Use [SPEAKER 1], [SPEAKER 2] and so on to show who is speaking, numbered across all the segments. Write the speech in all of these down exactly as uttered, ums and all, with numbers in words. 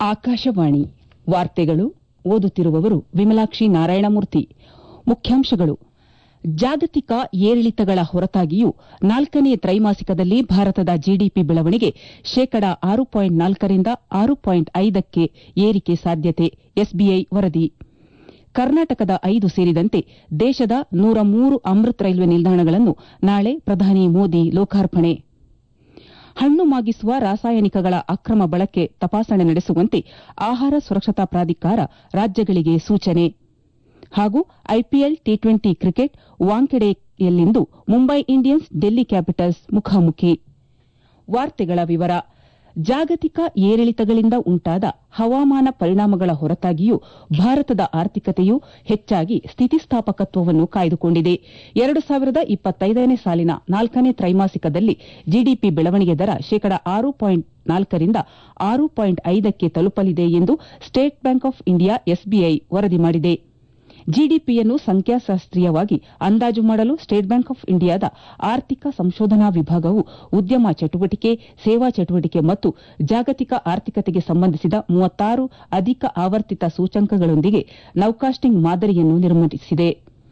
[SPEAKER 1] ಆಕಾಶವಾಣಿ ವಾರ್ತೆಗಳು ಓದುತ್ತಿರುವವರು ವಿಮಲಾಕ್ಷಿ ನಾರಾಯಣಮೂರ್ತಿ. ಮುಖ್ಯಾಂಶಗಳು. ಜಾಗತಿಕ ಏರಿಳಿತಗಳ ಹೊರತಾಗಿಯೂ ನಾಲ್ಕನೇ ತ್ರೈಮಾಸಿಕದಲ್ಲಿ ಭಾರತದ ಜಿಡಿಪಿ ಬೆಳವಣಿಗೆ ಶೇಕಡ ಆರು ಪಾಯಿಂಟ್ ನಾಲ್ಕರಿಂದ ಆರು ಪಾಯಿಂಟ್ ಐದಕ್ಕೆ ಏರಿಕೆ ಸಾಧ್ಯತೆ ಎಸ್ಬಿಐ ವರದಿ. ಕರ್ನಾಟಕದ ಐದು ಸೇರಿದಂತೆ ದೇಶದ ನೂರ ಮೂರು ಅಮೃತ್ ರೈಲ್ವೆ ನಿಲ್ದಾಣಗಳನ್ನು ನಾಳೆ ಪ್ರಧಾನಿ ಮೋದಿ ಲೋಕಾರ್ಪಣೆ. ಹಣ್ಣು ಮಾಗಿಸುವ ರಾಸಾಯನಿಕಗಳ ಅಕ್ರಮ ಬಳಕೆ ತಪಾಸಣೆ ನಡೆಸುವಂತೆ ಆಹಾರ ಸುರಕ್ಷತಾ ಪ್ರಾಧಿಕಾರ ರಾಜ್ಯಗಳಿಗೆ ಸೂಚನೆ. ಹಾಗೂ ಐಪಿಎಲ್ ಟಿ ಟ್ವೆಂಟಿ ಕ್ರಿಕೆಟ್ ವಾಂಖೆಡೆಯಲ್ಲಿಂದು ಮುಂಬೈ ಇಂಡಿಯನ್ಸ್ ಡೆಲ್ಲಿ ಕ್ಯಾಪಿಟಲ್ಸ್ ಮುಖಾಮುಖಿ. ವಾರ್ತೆಗಳ ವಿವರ. ಜಾಗತಿಕ ಏರಿಳಿತಗಳಿಂದ ಉಂಟಾದ ಹವಾಮಾನ ಪರಿಣಾಮಗಳ ಹೊರತಾಗಿಯೂ ಭಾರತದ ಆರ್ಥಿಕತೆಯು ಹೆಚ್ಚಾಗಿ ಸ್ಥಿತಿಸ್ಥಾಪಕತ್ವವನ್ನು ಕಾಯ್ದುಕೊಂಡಿದೆ. ಎರಡು ಸಾವಿರದ ಇಪ್ಪತ್ತೈದನೇ ಸಾಲಿನ ನಾಲ್ಕನೇ ತ್ರೈಮಾಸಿಕದಲ್ಲಿ ಜಿಡಿಪಿ ಬೆಳವಣಿಗೆ ದರ ಶೇಕಡ ಆರು ಪಾಯಿಂಟ್ ನಾಲ್ಕರಿಂದ ಆರು ಪಾಯಿಂಟ್ ಐದಕ್ಕೆ ತಲುಪಲಿದೆ ಎಂದು State Bank of India SBI ವರದಿ ಮಾಡಿದೆ. ಜಿಡಿಪಿಯನ್ನು ಸಂಖ್ಯಾಶಾಸ್ತ್ರೀಯವಾಗಿ ಅಂದಾಜು ಮಾಡಲು ಸ್ಟೇಟ್ ಬ್ಯಾಂಕ್ ಆಫ್ ಇಂಡಿಯಾದ ಆರ್ಥಿಕ ಸಂಶೋಧನಾ ವಿಭಾಗವು ಉದ್ಯಮ ಚಟುವಟಿಕೆ, ಸೇವಾ ಚಟುವಟಿಕೆ ಮತ್ತು ಜಾಗತಿಕ ಆರ್ಥಿಕತೆಗೆ ಸಂಬಂಧಿಸಿದ ಮೂವತ್ತಾರು ಅಧಿಕ ಆವರ್ತಿತ ಸೂಚ್ಯಂಕಗಳೊಂದಿಗೆ ನೌಕಾಸ್ಟಿಂಗ್ ಮಾದರಿಯನ್ನು ನಿರ್ಮಿಸಿದೆ.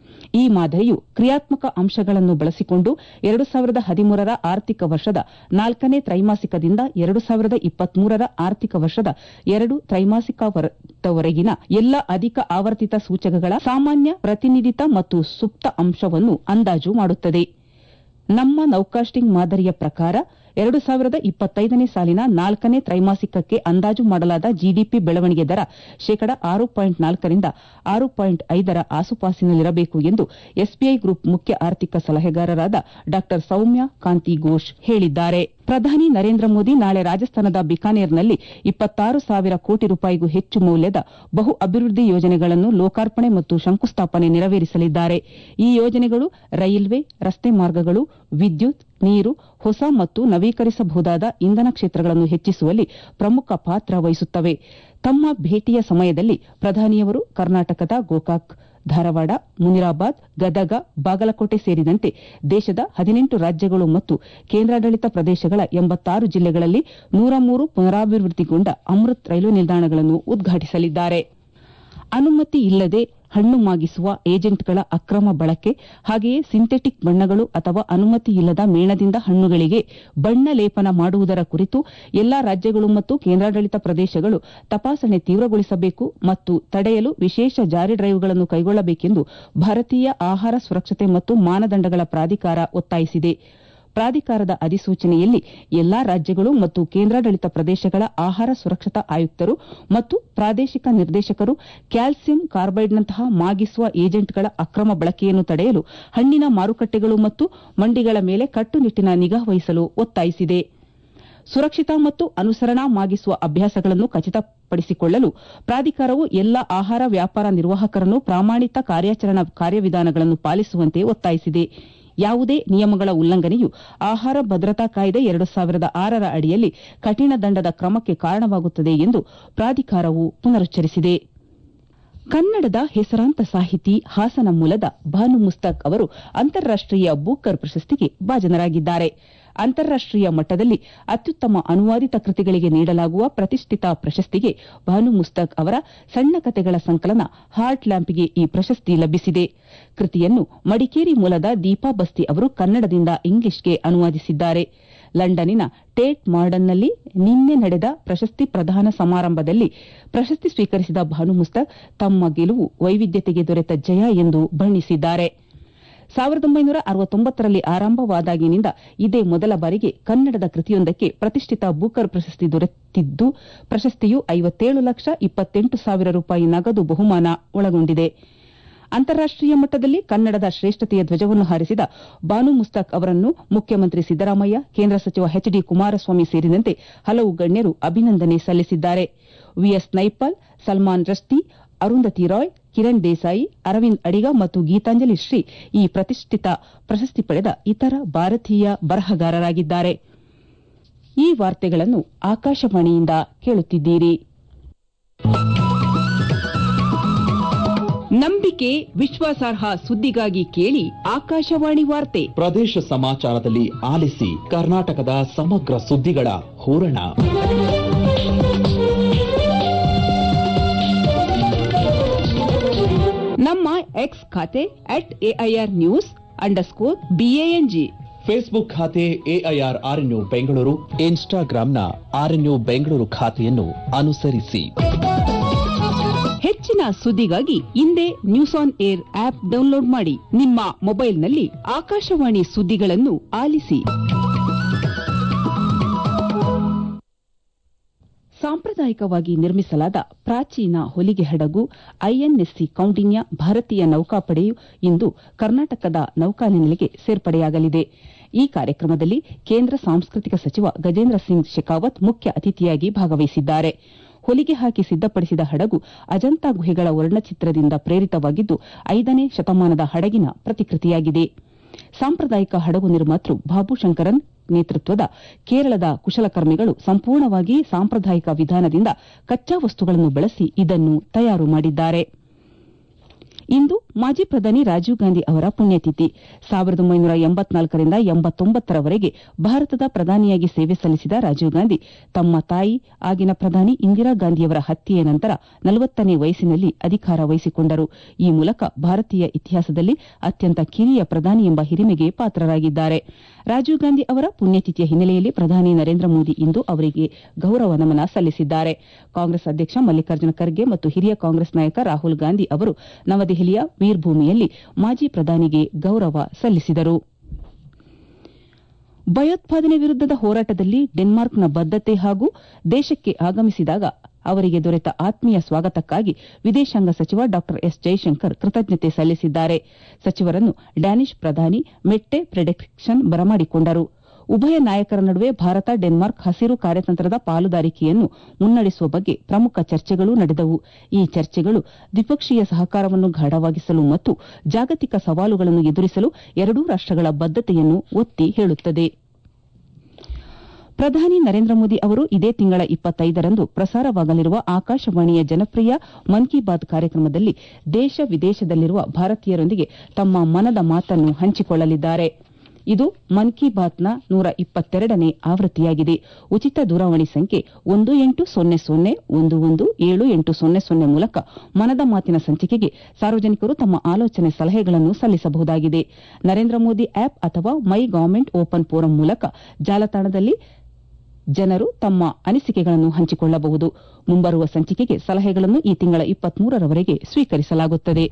[SPEAKER 1] ಈ ಮಾದರಿಯು ಕ್ರಿಯಾತ್ಮಕ ಅಂಶಗಳನ್ನು ಬಳಸಿಕೊಂಡು ಎರಡು ಸಾವಿರದ ಹದಿಮೂರರ ಆರ್ಥಿಕ ವರ್ಷದ ನಾಲ್ಕನೇ ತ್ರೈಮಾಸಿಕದಿಂದ ಎರಡು ಸಾವಿರದ ಇಪ್ಪತ್ಮೂರರ ಆರ್ಥಿಕ ವರ್ಷದ ಎರಡು ತ್ರೈಮಾಸಿಕದವರೆಗಿನ ಎಲ್ಲ ಅಧಿಕ ಆವರ್ತಿತ ಸೂಚಕಗಳ ಸಾಮಾನ್ಯ ಪ್ರತಿನಿಧಿತ ಮತ್ತು ಸುಪ್ತ ಅಂಶವನ್ನು ಅಂದಾಜು ಮಾಡುತ್ತದೆ. ನಮ್ಮ ನೌಕಾಸ್ಟಿಂಗ್ ಮಾದರಿಯ ಪ್ರಕಾರ ಎರಡು ಸಾವಿರದ ಇಪ್ಪತ್ತೈದನೇ ಸಾಲಿನ ನಾಲ್ಕನೇ ತ್ರೈಮಾಸಿಕಕ್ಕೆ ಅಂದಾಜು ಮಾಡಲಾದ ಜಿಡಿಪಿ ಬೆಳವಣಿಗೆ ದರ ಶೇಕಡ ಆರು ಪಾಯಿಂಟ್ ನಾಲ್ಕರಿಂದ ಆರು ಪಾಯಿಂಟ್ ಐದರ ಆಸುಪಾಸಿನಲ್ಲಿರಬೇಕು ಎಂದು ಎಸ್ಬಿಐ ಗ್ರೂಪ್ ಮುಖ್ಯ ಆರ್ಥಿಕ ಸಲಹೆಗಾರರಾದ ಡಾ ಸೌಮ್ಯ ಕಾಂತಿ ಘೋಷ್ ಹೇಳಿದ್ದಾರೆ. ಪ್ರಧಾನಿ ನರೇಂದ್ರ ಮೋದಿ ನಾಳೆ ರಾಜಸ್ಥಾನದ ಬಿಕಾನೇರ್ನಲ್ಲಿ ಇಪ್ಪತ್ತಾರು ಸಾವಿರ ಕೋಟಿ ರೂಪಾಯಿಗೂ ಹೆಚ್ಚು ಮೌಲ್ಯದ ಬಹು ಅಭಿವೃದ್ಧಿ ಯೋಜನೆಗಳನ್ನು ಲೋಕಾರ್ಪಣೆ ಮತ್ತು ಶಂಕುಸ್ಥಾಪನೆ ನೆರವೇರಿಸಲಿದ್ದಾರೆ. ಈ ಯೋಜನೆಗಳು ರೈಲ್ವೆ, ರಸ್ತೆ ಮಾರ್ಗಗಳು, ವಿದ್ಯುತ್, ನೀರು, ಹೊಸ ಮತ್ತು ನವೀಕರಿಸಬಹುದಾದ ಇಂಧನ ಕ್ಷೇತ್ರಗಳನ್ನು ಹೆಚ್ಚಿಸುವಲ್ಲಿ ಪ್ರಮುಖ ಪಾತ್ರ ವಹಿಸುತ್ತವೆ. ತಮ್ಮ ಭೇಟಿಯ ಸಮಯದಲ್ಲಿ ಪ್ರಧಾನಿಯವರು ಕರ್ನಾಟಕದ ಗೋಕಾಕ್, ಧಾರವಾಡ, ಮುನಿರಾಬಾದ್, ಗದಗ, ಬಾಗಲಕೋಟೆ ಸೇರಿದಂತೆ ದೇಶದ ಹದಿನೆಂಟು ರಾಜ್ಯಗಳು ಮತ್ತು ಕೇಂದ್ರಾಡಳಿತ ಪ್ರದೇಶಗಳ ಎಂಬತ್ತಾರು ಜಿಲ್ಲೆಗಳಲ್ಲಿ ನೂರ ಮೂರು ಪುನರಾಭಿವೃದ್ಧಿಗೊಂಡ ಅಮೃತ್ ರೈಲ್ವೆ ನಿಲ್ದಾಣಗಳನ್ನು ಉದ್ಘಾಟಿಸಲಿದ್ದಾರೆ. ಅನುಮತಿ ಇಲ್ಲದೆ ಹಣ್ಣು ಮಾಗಿಸುವ ಏಜೆಂಟ್ಗಳ ಅಕ್ರಮ ಬಳಕೆ, ಹಾಗೆಯೇ ಸಿಂಥೆಟಿಕ್ ಬಣ್ಣಗಳು ಅಥವಾ ಅನುಮತಿ ಇಲ್ಲದ ಮೇಣದಿಂದ ಹಣ್ಣುಗಳಿಗೆ ಬಣ್ಣ ಲೇಪನ ಮಾಡುವುದರ ಕುರಿತು ಎಲ್ಲಾ ರಾಜ್ಯಗಳು ಮತ್ತು ಕೇಂದ್ರಾಡಳಿತ ಪ್ರದೇಶಗಳು ತಪಾಸಣೆ ತೀವ್ರಗೊಳಿಸಬೇಕು ಮತ್ತು ತಡೆಯಲು ವಿಶೇಷ ಜಾರಿ ಡ್ರೈವ್ಗಳನ್ನು ಕೈಗೊಳ್ಳಬೇಕೆಂದು ಭಾರತೀಯ ಆಹಾರ ಸುರಕ್ಷತೆ ಮತ್ತು ಮಾನದಂಡಗಳ ಪ್ರಾಧಿಕಾರ ಒತ್ತಾಯಿಸಿದೆ. ಪ್ರಾಧಿಕಾರದ ಅಧಿಸೂಚನೆಯಲ್ಲಿ ಎಲ್ಲಾ ರಾಜ್ಯಗಳು ಮತ್ತು ಕೇಂದ್ರಾಡಳಿತ ಪ್ರದೇಶಗಳ ಆಹಾರ ಸುರಕ್ಷತಾ ಆಯುಕ್ತರು ಮತ್ತು ಪ್ರಾದೇಶಿಕ ನಿರ್ದೇಶಕರು ಕ್ಯಾಲ್ಸಿಯಂ ಕಾರ್ಬೈಡ್ನಂತಹ ಮಾಗಿಸುವ ಏಜೆಂಟ್ಗಳ ಅಕ್ರಮ ಬಳಕೆಯನ್ನು ತಡೆಯಲು ಹಣ್ಣಿನ ಮಾರುಕಟ್ಟೆಗಳು ಮತ್ತು ಮಂಡಿಗಳ ಮೇಲೆ ಕಟ್ಟುನಿಟ್ಟಿನ ನಿಗಾ ವಹಿಸಲು ಒತ್ತಾಯಿಸಿದೆ. ಸುರಕ್ಷಿತ ಮತ್ತು ಅನುಸರಣಾ ಮಾಗಿಸುವ ಅಭ್ಯಾಸಗಳನ್ನು ಖಚಿತಪಡಿಸಿಕೊಳ್ಳಲು ಪ್ರಾಧಿಕಾರವು ಎಲ್ಲಾ ಆಹಾರ ವ್ಯಾಪಾರ ನಿರ್ವಾಹಕರನ್ನು ಪ್ರಮಾಣಿತ ಕಾರ್ಯಾಚರಣಾ ಕಾರ್ಯವಿಧಾನಗಳನ್ನು ಪಾಲಿಸುವಂತೆ ಒತ್ತಾಯಿಸಿದೆ. ಯಾವುದೇ ನಿಯಮಗಳ ಉಲ್ಲಂಘನೆಯು ಆಹಾರ ಭದ್ರತಾ ಕಾಯ್ದೆ ಎರಡು ಸಾವಿರದ ಆರರ ಅಡಿಯಲ್ಲಿ ಕಠಿಣ ದಂಡದ ಕ್ರಮಕ್ಕೆ ಕಾರಣವಾಗುತ್ತದೆ ಎಂದು ಪ್ರಾಧಿಕಾರವು ಪುನರುಚ್ಚರಿಸಿದೆ. ಕನ್ನಡದ ಹೆಸರಾಂತ ಸಾಹಿತಿ ಹಾಸನ ಮೂಲದ ಭಾನು ಮುಸ್ತಕ್ ಅವರು ಅಂತಾರಾಷ್ಟೀಯ ಬೂಕರ್ ಪ್ರಶಸ್ತಿಗೆ ಭಾಜನರಾಗಿದ್ದಾರೆ. ಅಂತಾರಾಷ್ಟೀಯ ಮಟ್ಟದಲ್ಲಿ ಅತ್ಯುತ್ತಮ ಅನುವಾದಿತ ಕೃತಿಗಳಿಗೆ ನೀಡಲಾಗುವ ಪ್ರತಿಷ್ಠಿತ ಪ್ರಶಸ್ತಿಗೆ ಭಾನು ಮುಸ್ತಕ್ ಅವರ ಸಣ್ಣ ಕತೆಗಳ ಸಂಕಲನ ಹಾರ್ಟ್ ಲ್ಯಾಂಪ್ಗೆ ಈ ಪ್ರಶಸ್ತಿ ಲಭಿಸಿದೆ. ಕೃತಿಯನ್ನು ಮಡಿಕೇರಿ ಮೂಲದ ದೀಪಾ ಬಸ್ತಿ ಅವರು ಕನ್ನಡದಿಂದ ಇಂಗ್ಲಿಷ್ಗೆ ಅನುವಾದಿಸಿದ್ದಾರೆ. ಲಂಡನ್ನಿನ ಟೇಟ್ ಮಾಡರ್ನ್ನಲ್ಲಿ ನಿನ್ನೆ ನಡೆದ ಪ್ರಶಸ್ತಿ ಪ್ರದಾನ ಸಮಾರಂಭದಲ್ಲಿ ಪ್ರಶಸ್ತಿ ಸ್ವೀಕರಿಸಿದ ಭಾನು ಮುಸ್ತಕ್ ತಮ್ಮ ಗೆಲುವು ವೈವಿಧ್ಯತೆಗೆ ದೊರೆತ ಜಯ ಎಂದು ಬಣ್ಣಿಸಿದ್ದಾರೆ. ಸಾವಿರದ ಒಂಬೈನೂರ ಅರವತ್ತೊಂಬತ್ತರಲ್ಲಿ ಆರಂಭವಾದಾಗಿನಿಂದ ಇದೇ ಮೊದಲ ಬಾರಿಗೆ ಕನ್ನಡದ ಕೃತಿಯೊಂದಕ್ಕೆ ಪ್ರತಿಷ್ಠಿತ ಬೂಕರ್ ಪ್ರಶಸ್ತಿ ದೊರೆತಿದ್ದು, ಪ್ರಶಸ್ತಿಯು ಐವತ್ತೇಳು ಲಕ್ಷ ಇಪ್ಪತ್ತೆಂಟು ಸಾವಿರ ರೂಪಾಯಿ ನಗದು ಬಹುಮಾನ ಒಳಗೊಂಡಿದೆ. ಅಂತಾರಾಷ್ಟೀಯ ಮಟ್ಟದಲ್ಲಿ ಕನ್ನಡದ ಶ್ರೇಷ್ಠತೆಯ ಧ್ವಜವನ್ನು ಹಾರಿಸಿದ ಭಾನು ಮುಸ್ತಕ್ ಅವರನ್ನು ಮುಖ್ಯಮಂತ್ರಿ ಸಿದ್ದರಾಮಯ್ಯ, ಕೇಂದ್ರ ಸಚಿವ ಎಚ್ ಡಿ ಕುಮಾರಸ್ವಾಮಿ ಸೇರಿದಂತೆ ಹಲವು ಗಣ್ಯರು ಅಭಿನಂದನೆ ಸಲ್ಲಿಸಿದ್ದಾರೆ. ವಿಎಸ್ ನೈಪಾಲ್, ಸಲ್ಮಾನ್ ರಶ್ದಿ, ಅರುಂಧತಿ ರಾಯ್, ಕಿರಣ್ ದೇಸಾಯಿ, ಅರವಿಂದ್ ಅಡಿಗ ಮತ್ತು ಗೀತಾಂಜಲಿ ಶ್ರೀ ಈ ಪ್ರತಿಷ್ಠಿತ ಪ್ರಶಸ್ತಿ ಪಡೆದ ಇತರ ಭಾರತೀಯ ಬರಹಗಾರರಾಗಿದ್ದಾರೆ. ಈ ವಾರ್ತೆಗಳನ್ನು ಆಕಾಶವಾಣಿಯಿಂದ ಕೇಳುತ್ತಿದ್ದೀರಿ. ನಂಬಿಕೆ, ವಿಶ್ವಾಸಾರ್ಹ ಸುದ್ದಿಗಾಗಿ ಕೇಳಿ ಆಕಾಶವಾಣಿ ವಾರ್ತೆ.
[SPEAKER 2] ಪ್ರದೇಶ ಸಮಾಚಾರದಲ್ಲಿ ಆಲಿಸಿ ಕರ್ನಾಟಕದ ಸಮಗ್ರ ಸುದ್ದಿಗಳ ಹೂರಣ.
[SPEAKER 1] ನಮ್ಮ ಎಕ್ಸ್ ಖಾತೆ at AIR news underscore BANG.
[SPEAKER 2] Facebook ಖಾತೆ ಎಐಆರ್ ಆರ್ಎನ್ಯು ಬೆಂಗಳೂರು. ಇನ್ಸ್ಟಾಗ್ರಾಂನ ಆರ್ಎನ್ಯು ಬೆಂಗಳೂರು ಖಾತೆಯನ್ನು ಅನುಸರಿಸಿ.
[SPEAKER 1] ಹೆಚ್ಚಿನ ಸುದ್ದಿಗಾಗಿ ಇಂದೇ news on air app download ಮಾಡಿ. ನಿಮ್ಮ ಮೊಬೈಲ್ನಲ್ಲಿ ಆಕಾಶವಾಣಿ ಸುದ್ದಿಗಳನ್ನು ಆಲಿಸಿ. ಸಾಂಪ್ರದಾಯಿಕವಾಗಿ ನಿರ್ಮಿಸಲಾದ ಪ್ರಾಚೀನ ಹೊಲಿಗೆ ಹಡಗು ಐಎನ್ಎಸ್ಸಿ ಕೌಂಡಿನ್ಯ ಭಾರತೀಯ ನೌಕಾಪಡೆಯು ಇಂದು ಕರ್ನಾಟಕದ ನೌಕಾನೆಲೆಗೆ ಸೇರ್ಪಡೆಯಾಗಲಿದೆ. ಈ ಕಾರ್ಯಕ್ರಮದಲ್ಲಿ ಕೇಂದ್ರ ಸಾಂಸ್ಕೃತಿಕ ಸಚಿವ ಗಜೇಂದ್ರ ಸಿಂಗ್ ಶೆಖಾವತ್ ಮುಖ್ಯ ಅತಿಥಿಯಾಗಿ ಭಾಗವಹಿಸಿದ್ದಾರೆ. ಹೊಲಿಗೆ ಹಾಕಿ ಸಿದ್ದಪಡಿಸಿದ ಹಡಗು ಅಜಂತಾ ಗುಹೆಗಳ ವರ್ಣಚಿತ್ರದಿಂದ ಪ್ರೇರಿತವಾಗಿದ್ದು ಐದನೇ ಶತಮಾನದ ಹಡಗಿನ ಪ್ರತಿಕೃತಿಯಾಗಿದೆ. ಸಾಂಪ್ರದಾಯಿಕ ಹಡಗು ನಿರ್ಮಾತೃ ಬಾಬು ಶಂಕರನ್ ನೇತೃತ್ವದ ಕೇರಳದ ಕುಶಲಕರ್ಮಿಗಳು ಸಂಪೂರ್ಣವಾಗಿ ಸಾಂಪ್ರದಾಯಿಕ ವಿಧಾನದಿಂದ ಕಚ್ಚಾ ವಸ್ತುಗಳನ್ನು ಬಳಸಿ ಇದನ್ನು ತಯಾರು ಮಾಡಿದ್ದಾರೆ. ಇಂದು ಮಾಜಿ ಪ್ರಧಾನಿ ರಾಜೀವ್ ಗಾಂಧಿ ಅವರ ಪುಣ್ಯತಿಥಿ. ಸಾವಿರದ ಒಂಬೈನೂರ ಎಂಬತ್ನಾಲ್ಕರಿಂದ ಎಂಬತ್ತೊಂಬತ್ತರವರೆಗೆ ಭಾರತದ ಪ್ರಧಾನಿಯಾಗಿ ಸೇವೆ ಸಲ್ಲಿಸಿದ ರಾಜೀವ್ ಗಾಂಧಿ ತಮ್ಮ ತಾಯಿ ಆಗಿನ ಪ್ರಧಾನಿ ಇಂದಿರಾ ಗಾಂಧಿಯವರ ಹತ್ಯೆಯ ನಂತರ ನಲವತ್ತನೇ ವಯಸ್ಸಿನಲ್ಲಿ ಅಧಿಕಾರ ವಹಿಸಿಕೊಂಡರು. ಈ ಮೂಲಕ ಭಾರತೀಯ ಇತಿಹಾಸದಲ್ಲಿ ಅತ್ಯಂತ ಕಿರಿಯ ಪ್ರಧಾನಿ ಎಂಬ ಹಿರಿಮೆಗೆ ಪಾತ್ರರಾಗಿದ್ದಾರೆ. ರಾಜೀವ್ ಗಾಂಧಿ ಅವರ ಪುಣ್ಯತಿಥಿಯ ಹಿನ್ನೆಲೆಯಲ್ಲಿ ಪ್ರಧಾನಿ ನರೇಂದ್ರ ಮೋದಿ ಇಂದು ಅವರಿಗೆ ಗೌರವ ನಮನ ಸಲ್ಲಿಸಿದ್ದಾರೆ. ಕಾಂಗ್ರೆಸ್ ಅಧ್ಯಕ್ಷ ಮಲ್ಲಿಕಾರ್ಜುನ ಖರ್ಗೆ ಮತ್ತು ಹಿರಿಯ ಕಾಂಗ್ರೆಸ್ ನಾಯಕ ರಾಹುಲ್ ಗಾಂಧಿ ಅವರು ನವದೆಹಲಿಯ ವೀರ್ಭೂಮಿಯಲ್ಲಿ ಮಾಜಿ ಪ್ರಧಾನಿಗೆ ಗೌರವ ಸಲ್ಲಿಸಿದರು. ಭಯೋತ್ಪಾದನೆ ವಿರುದ್ದದ ಹೋರಾಟದಲ್ಲಿ ಡೆನ್ಮಾರ್ಕ್ನ ಬದ್ದತೆ ಹಾಗೂ ದೇಶಕ್ಕೆ ಆಗಮಿಸಿದಾಗ ಅವರಿಗೆ ದೊರೆತ ಆತ್ಮೀಯ ಸ್ವಾಗತಕ್ಕಾಗಿ ವಿದೇಶಾಂಗ ಸಚಿವ ಡಾ ಎಸ್ ಜೈಶಂಕರ್ ಕೃತಜ್ಞತೆ ಸಲ್ಲಿಸಿದ್ದಾರೆ. ಸಚಿವರನ್ನು ಡ್ಯಾನಿಷ್ ಪ್ರಧಾನಿ ಮೆಟ್ಟೆ ಫ್ರೆಡೆರಿಕ್ಸನ್ ಬರಮಾಡಿಕೊಂಡರು. ಉಭಯ ನಾಯಕರ ನಡುವೆ ಭಾರತ ಡೆನ್ಮಾರ್ಕ್ ಹಸಿರು ಕಾರ್ಯತಂತ್ರದ ಪಾಲುದಾರಿಕೆಯನ್ನು ಮುನ್ನಡೆಸುವ ಬಗ್ಗೆ ಪ್ರಮುಖ ಚರ್ಚೆಗಳು ನಡೆದವು. ಈ ಚರ್ಚೆಗಳು ದ್ವಿಪಕ್ಷೀಯ ಸಹಕಾರವನ್ನು ಗಾಢವಾಗಿಸಲು ಮತ್ತು ಜಾಗತಿಕ ಸವಾಲುಗಳನ್ನು ಎದುರಿಸಲು ಎರಡೂ ರಾಷ್ಟಗಳ ಬದ್ದತೆಯನ್ನು ಒತ್ತಿ ಹೇಳುತ್ತದೆ. ಪ್ರಧಾನಿ ನರೇಂದ್ರ ಮೋದಿ ಅವರು ಇದೇ ತಿಂಗಳ ಇಪ್ಪತ್ತೈದರಂದು ಪ್ರಸಾರವಾಗಲಿರುವ ಆಕಾಶವಾಣಿಯ ಜನಪ್ರಿಯ ಮನ್ ಕಿ ಬಾತ್ ಕಾರ್ಯಕ್ರಮದಲ್ಲಿ ದೇಶ ವಿದೇಶದಲ್ಲಿರುವ ಭಾರತೀಯರೊಂದಿಗೆ ತಮ್ಮ ಮನದ ಮಾತನ್ನು ಹಂಚಿಕೊಳ್ಳಲಿದ್ದಾರೆ. ಇದು ಮನ್ ಕಿ ಬಾತ್ನ ನೂರ ಇಪ್ಪತ್ತೆರಡನೇ ಆವೃತ್ತಿಯಾಗಿದೆ. ಉಚಿತ ದೂರವಾಣಿ ಸಂಖ್ಯೆ ಒಂದು ಎಂಟು ಸೊನ್ನೆ ಸೊನ್ನೆ ಒಂದು ಒಂದು ಏಳು ಎಂಟು ಸೊನ್ನೆ ಸೊನ್ನೆ ಮೂಲಕ ಮನದ ಮಾತಿನ ಸಂಚಿಕೆಗೆ ಸಾರ್ವಜನಿಕರು ತಮ್ಮ ಆಲೋಚನೆ ಸಲಹೆಗಳನ್ನು ಸಲ್ಲಿಸಬಹುದಾಗಿದೆ. ನರೇಂದ್ರ ಮೋದಿ ಆಪ್ ಅಥವಾ ಮೈ ಗವರ್ಮೆಂಟ್ ಓಪನ್ ಫೋರಂ ಮೂಲಕ ಜಾಲತಾಣದಲ್ಲಿ ಜನರು ತಮ್ಮ ಅನಿಸಿಕೆಗಳನ್ನು ಹಂಚಿಕೊಳ್ಳಬಹುದು. ಮುಂಬರುವ ಸಂಚಿಕೆಗೆ ಸಲಹೆಗಳನ್ನು ಈ ತಿಂಗಳ ಇಪ್ಪತ್ಮೂರರವರೆಗೆ ಸ್ವೀಕರಿಸಲಾಗುತ್ತದೆ.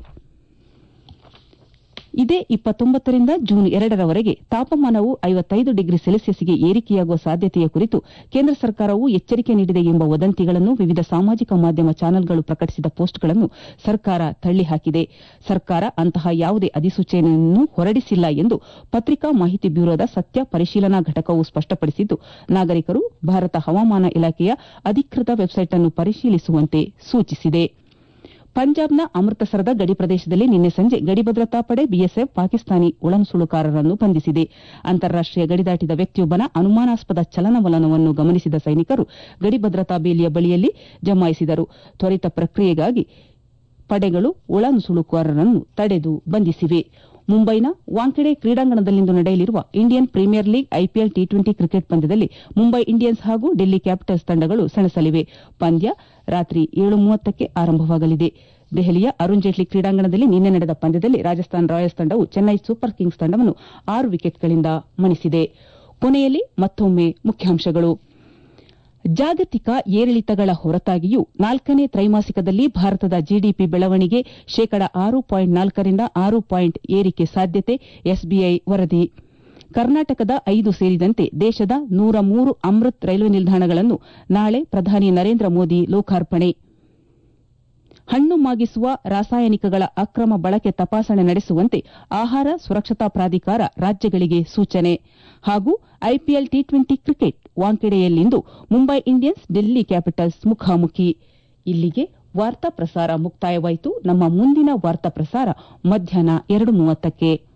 [SPEAKER 1] ಇದೇ ಇಪ್ಪತ್ತೊಂಬತ್ತರಿಂದ ಜೂನ್ ಎರಡರವರೆಗೆ ತಾಪಮಾನವು ಐವತ್ತೈದು ಡಿಗ್ರಿ ಸೆಲ್ಸಿಯಸ್ಗೆ ಏರಿಕೆಯಾಗುವ ಸಾಧ್ಯತೆಯ ಕುರಿತು ಕೇಂದ್ರ ಸರ್ಕಾರವು ಎಚ್ಚರಿಕೆ ನೀಡಿದೆ ಎಂಬ ವದಂತಿಗಳನ್ನು ವಿವಿಧ ಸಾಮಾಜಿಕ ಮಾಧ್ಯಮ ಚಾನೆಲ್ಗಳು ಪ್ರಕಟಿಸಿದ ಪೋಸ್ಟ್ಗಳನ್ನು ಸರ್ಕಾರ ತಳ್ಳಿಹಾಕಿದೆ. ಸರ್ಕಾರ ಅಂತಹ ಯಾವುದೇ ಅಧಿಸೂಚನೆಯನ್ನು ಹೊರಡಿಸಿಲ್ಲ ಎಂದು ಪತ್ರಿಕಾ ಮಾಹಿತಿ ಬ್ಯೂರೋದ ಸತ್ಯ ಪರಿಶೀಲನಾ ಘಟಕವು ಸ್ಪಷ್ಟಪಡಿಸಿದ್ದು, ನಾಗರಿಕರು ಭಾರತ ಹವಾಮಾನ ಇಲಾಖೆಯ ಅಧಿಕೃತ ವೆಬ್ಸೈಟ್ ಅನ್ನು ಪರಿಶೀಲಿಸುವಂತೆ ಸೂಚಿಸಿದೆ. ಪಂಜಾಬ್ನ ಅಮೃತಸರದ ಗಡಿ ಪ್ರದೇಶದಲ್ಲಿ ನಿನ್ನೆ ಸಂಜೆ ಗಡಿ ಭದ್ರತಾ ಪಡೆ ಬಿಎಸ್ಎಫ್ ಪಾಕಿಸ್ತಾನಿ ಒಳನುಸುಳುಕಾರರನ್ನು ಬಂಧಿಸಿದೆ. ಅಂತಾರಾಷ್ಟೀಯ ಗಡಿ ದಾಟಿದ ವ್ಯಕ್ತಿಯೊಬ್ಬನ ಅನುಮಾನಾಸ್ಪದ ಚಲನವಲನವನ್ನು ಗಮನಿಸಿದ ಸೈನಿಕರು ಗಡಿ ಭದ್ರತಾ ಬೇಲಿಯ ಬಳಿಯಲ್ಲಿ ಜಮಾಯಿಸಿದರು. ತ್ವರಿತ ಪ್ರಕ್ರಿಯೆಗಾಗಿ ಪಡೆಗಳು ಒಳನುಸುಳುಕಾರರನ್ನು ತಡೆದು ಬಂಧಿಸಿವೆ. ಮುಂಬೈನ ವಾಂಖೆಡೆ ಕ್ರೀಡಾಂಗಣದಲ್ಲಿಂದು ನಡೆಯಲಿರುವ Indian Premier League IPL T twenty cricket ಪಂದ್ಯದಲ್ಲಿ ಮುಂಬೈ ಇಂಡಿಯನ್ಸ್ ಹಾಗೂ ಡೆಲ್ಲಿ ಕ್ಯಾಪಿಟಲ್ಸ್ ತಂಡಗಳು ಸೆಣಸಲಿವೆ. ಪಂದ್ಯ ರಾತ್ರಿ ಏಳು ಮೂವತ್ತಕ್ಕೆ ಆರಂಭವಾಗಲಿದೆ. ದೆಹಲಿಯ ಅರುಣ್ ಜೇಟ್ಲಿ ಕ್ರೀಡಾಂಗಣದಲ್ಲಿ ನಿನ್ನೆ ನಡೆದ ಪಂದ್ಯದಲ್ಲಿ ರಾಜಸ್ಥಾನ್ ರಾಯಲ್ಸ್ ತಂಡವು ಚೆನ್ನೈ ಸೂಪರ್ ಕಿಂಗ್ಸ್ ತಂಡವನ್ನು ಆರು ವಿಕೆಟ್ಗಳಿಂದ ಮಣಿಸಿದೆ. ಕೊನೆಯಲ್ಲಿ ಮತ್ತೊಮ್ಮೆ ಮುಖ್ಯಾಂಶಗಳು. ಜಾಗತಿಕ ಏರಿಳಿತಗಳ ಹೊರತಾಗಿಯೂ ನಾಲ್ಕನೇ ತ್ರೈಮಾಸಿಕದಲ್ಲಿ ಭಾರತದ ಜಿಡಿಪಿ ಬೆಳವಣಿಗೆ ಶೇಕಡ ಆರು ಪಾಯಿಂಟ್ ನಾಲ್ಕರಿಂದ ಆರು ಪಾಯಿಂಟ್ ಏರಿಕೆ ಸಾಧ್ಯತೆ ಎಸ್ಬಿಐ ವರದಿ. ಕರ್ನಾಟಕದ ಐದು ಸೇರಿದಂತೆ ದೇಶದ ನೂರ ಮೂರು ಅಮೃತ್ ರೈಲ್ವೆ ನಿಲ್ದಾಣಗಳನ್ನು ನಾಳೆ ಪ್ರಧಾನಿ ನರೇಂದ್ರ ಮೋದಿ ಲೋಕಾರ್ಪಣೆ. ಹಣ್ಣು ಮಾಗಿಸುವ ರಾಸಾಯನಿಕಗಳ ಅಕ್ರಮ ಬಳಕೆ ತಪಾಸಣೆ ನಡೆಸುವಂತೆ ಆಹಾರ ಸುರಕ್ಷತಾ ಪ್ರಾಧಿಕಾರ ರಾಜ್ಯಗಳಿಗೆ ಸೂಚನೆ. ಹಾಗೂ ಐಪಿಎಲ್ ಟಿ ಟ್ವೆಂಟಿ ಕ್ರಿಕೆಟ್ ವಾಂಖೆಡೆಯಲ್ಲಿಂದು ಮುಂಬೈ ಇಂಡಿಯನ್ಸ್ ಡೆಲ್ಲಿ ಕ್ಯಾಪಿಟಲ್ಸ್ ಮುಖಾಮುಖಿ. ಇಲ್ಲಿಗೆ ವಾರ್ತಾ ಪ್ರಸಾರ ಮುಕ್ತಾಯವಾಯಿತು. ನಮ್ಮ ಮುಂದಿನ ವಾರ್ತಾ ಪ್ರಸಾರ ಮಧ್ಯಾಹ್ನ ಎರಡು ಮೂವತ್ತಕ್ಕೆ.